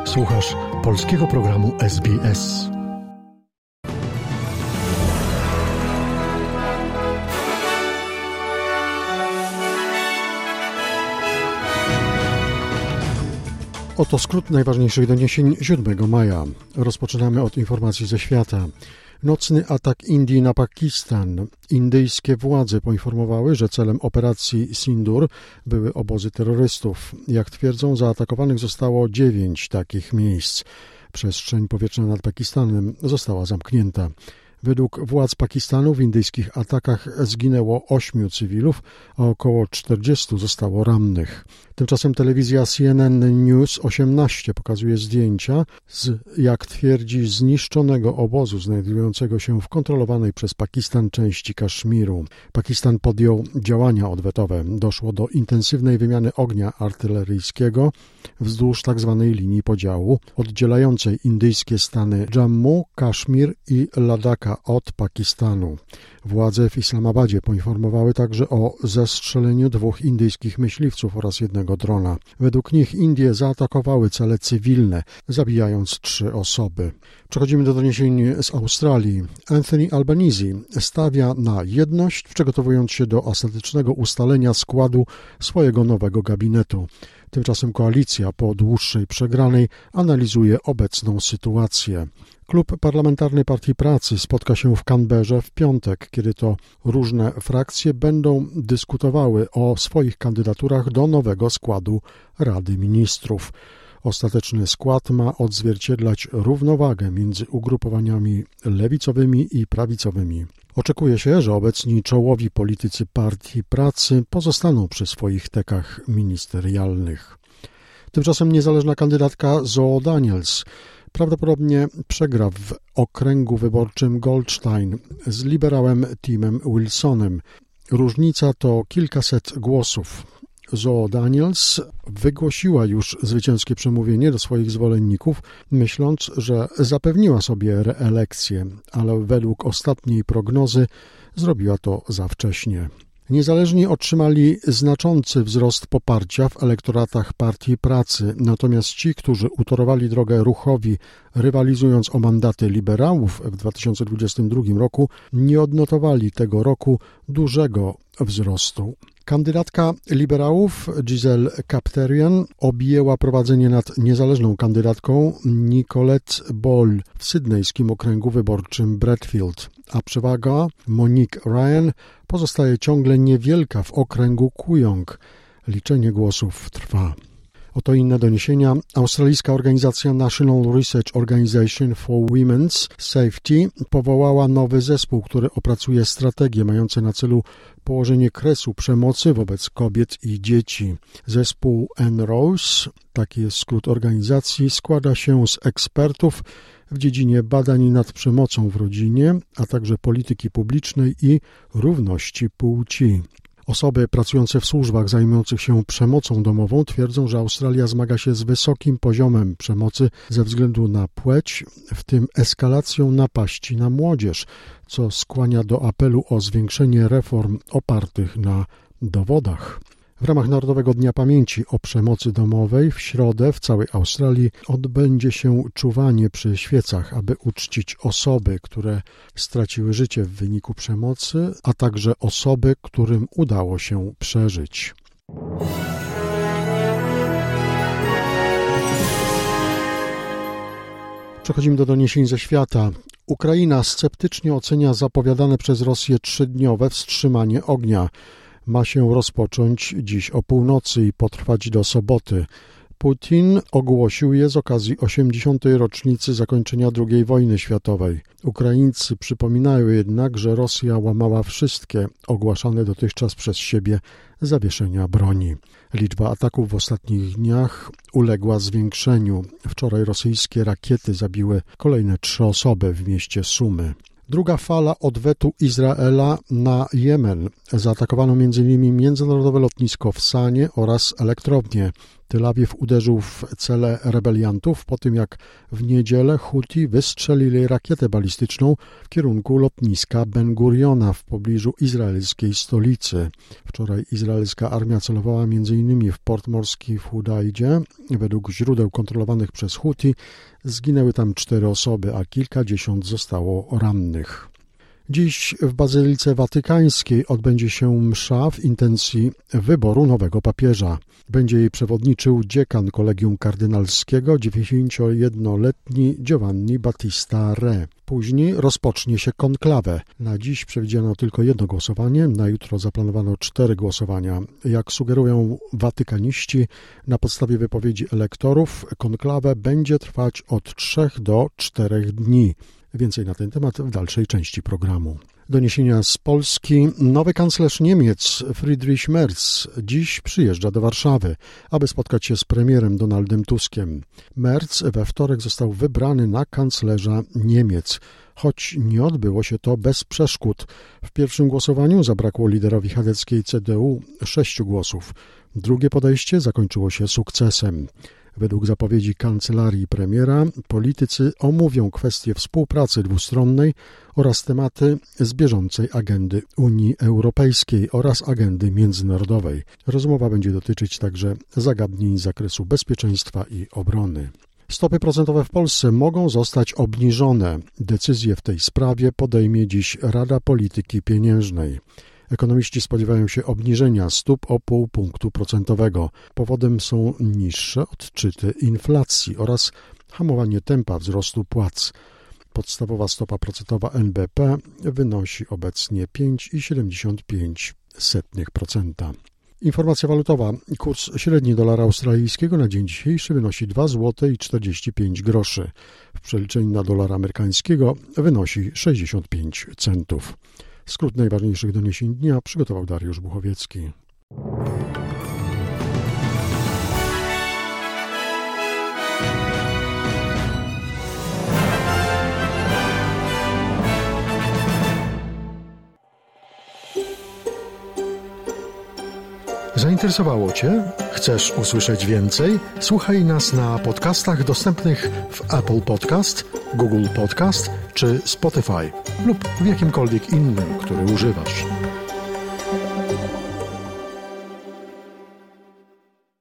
Słuchasz polskiego programu SBS. Oto skrót najważniejszych doniesień 7 maja. Rozpoczynamy od informacji ze świata. Nocny atak Indii na Pakistan. Indyjskie władze poinformowały, że celem operacji Sindur były obozy terrorystów. Jak twierdzą, zaatakowanych zostało 9 takich miejsc. Przestrzeń powietrzna nad Pakistanem została zamknięta. Według władz Pakistanu w indyjskich atakach zginęło 8 cywilów, a około 40 zostało rannych. Tymczasem telewizja CNN News 18 pokazuje zdjęcia z, jak twierdzi, zniszczonego obozu znajdującego się w kontrolowanej przez Pakistan części Kaszmiru. Pakistan podjął działania odwetowe. Doszło do intensywnej wymiany ognia artyleryjskiego wzdłuż tzw. linii podziału oddzielającej indyjskie stany Jammu, Kaszmir i Ladakha od Pakistanu. Władze w Islamabadzie poinformowały także o zestrzeleniu 2 indyjskich myśliwców oraz 1 drona. Według nich Indie zaatakowały cele cywilne, zabijając 3 osoby. Przechodzimy do doniesień z Australii. Anthony Albanese stawia na jedność, przygotowując się do ostatecznego ustalenia składu swojego nowego gabinetu. Tymczasem koalicja po dłuższej przegranej analizuje obecną sytuację. Klub Parlamentarny Partii Pracy spotka się w Canberrze w piątek, kiedy to różne frakcje będą dyskutowały o swoich kandydaturach do nowego składu Rady Ministrów. Ostateczny skład ma odzwierciedlać równowagę między ugrupowaniami lewicowymi i prawicowymi. Oczekuje się, że obecni czołowi politycy Partii Pracy pozostaną przy swoich tekach ministerialnych. Tymczasem niezależna kandydatka Zoe Daniels prawdopodobnie przegra w okręgu wyborczym Goldstein z liberałem Timem Wilsonem. Różnica to kilkaset głosów. Zoe Daniels wygłosiła już zwycięskie przemówienie do swoich zwolenników, myśląc, że zapewniła sobie reelekcję, ale według ostatniej prognozy zrobiła to za wcześnie. Niezależni otrzymali znaczący wzrost poparcia w elektoratach Partii Pracy, natomiast ci, którzy utorowali drogę ruchowi, rywalizując o mandaty liberałów w 2022 roku, nie odnotowali tego roku dużego wzrostu. Kandydatka liberałów Giselle Capterian objęła prowadzenie nad niezależną kandydatką Nicolette Ball w sydnejskim okręgu wyborczym Bradfield, a przewaga Monique Ryan pozostaje ciągle niewielka w okręgu Kooyong. Liczenie głosów trwa. Oto inne doniesienia. Australijska organizacja National Research Organisation for Women's Safety powołała nowy zespół, który opracuje strategie mające na celu położenie kresu przemocy wobec kobiet i dzieci. Zespół NROSE, taki jest skrót organizacji, składa się z ekspertów w dziedzinie badań nad przemocą w rodzinie, a także polityki publicznej i równości płci. Osoby pracujące w służbach zajmujących się przemocą domową twierdzą, że Australia zmaga się z wysokim poziomem przemocy ze względu na płeć, w tym eskalacją napaści na młodzież, co skłania do apelu o zwiększenie reform opartych na dowodach. W ramach Narodowego Dnia Pamięci o Przemocy Domowej w środę w całej Australii odbędzie się czuwanie przy świecach, aby uczcić osoby, które straciły życie w wyniku przemocy, a także osoby, którym udało się przeżyć. Przechodzimy do doniesień ze świata. Ukraina sceptycznie ocenia zapowiadane przez Rosję 3-dniowe wstrzymanie ognia. Ma się rozpocząć dziś o północy i potrwać do soboty. Putin ogłosił je z okazji 80. rocznicy zakończenia II wojny światowej. Ukraińcy przypominają jednak, że Rosja łamała wszystkie ogłaszane dotychczas przez siebie zawieszenia broni. Liczba ataków w ostatnich dniach uległa zwiększeniu. Wczoraj rosyjskie rakiety zabiły kolejne 3 osoby w mieście Sumy. Druga fala odwetu Izraela na Jemen. Zaatakowano m.in. międzynarodowe lotnisko w Sanie oraz elektrownię. Tel Awiw uderzył w cele rebeliantów po tym, jak w niedzielę Huti wystrzelili rakietę balistyczną w kierunku lotniska Ben Guriona w pobliżu izraelskiej stolicy. Wczoraj izraelska armia celowała m.in. w port morski w Hudajdzie. Według źródeł kontrolowanych przez Huti zginęły tam 4 osoby, a kilkadziesiąt zostało rannych. Dziś w Bazylice Watykańskiej odbędzie się msza w intencji wyboru nowego papieża. Będzie jej przewodniczył dziekan Kolegium Kardynalskiego, 91-letni Giovanni Battista Re. Później rozpocznie się konklawę. Na dziś przewidziano tylko 1 głosowanie, na jutro zaplanowano 4 głosowania. Jak sugerują watykaniści, na podstawie wypowiedzi elektorów konklawę będzie trwać od 3 do 4 dni. Więcej na ten temat w dalszej części programu. Doniesienia z Polski. Nowy kanclerz Niemiec Friedrich Merz dziś przyjeżdża do Warszawy, aby spotkać się z premierem Donaldem Tuskiem. Merz we wtorek został wybrany na kanclerza Niemiec, choć nie odbyło się to bez przeszkód. W pierwszym głosowaniu zabrakło liderowi chadeckiej CDU 6 głosów. Drugie podejście zakończyło się sukcesem. Według zapowiedzi kancelarii premiera politycy omówią kwestie współpracy dwustronnej oraz tematy z bieżącej agendy Unii Europejskiej oraz agendy międzynarodowej. Rozmowa będzie dotyczyć także zagadnień z zakresu bezpieczeństwa i obrony. Stopy procentowe w Polsce mogą zostać obniżone. Decyzję w tej sprawie podejmie dziś Rada Polityki Pieniężnej. Ekonomiści spodziewają się obniżenia stóp o 0,5 punktu procentowego. Powodem są niższe odczyty inflacji oraz hamowanie tempa wzrostu płac. Podstawowa stopa procentowa NBP wynosi obecnie 5,75%. Informacja walutowa. Kurs średni dolara australijskiego na dzień dzisiejszy wynosi 2,45 zł. W przeliczeniu na dolara amerykańskiego wynosi 65 centów. Skrót najważniejszych doniesień dnia przygotował Dariusz Buchowiecki. Zainteresowało Cię? Chcesz usłyszeć więcej? Słuchaj nas na podcastach dostępnych w Apple Podcast, Google Podcast czy Spotify lub w jakimkolwiek innym, który używasz.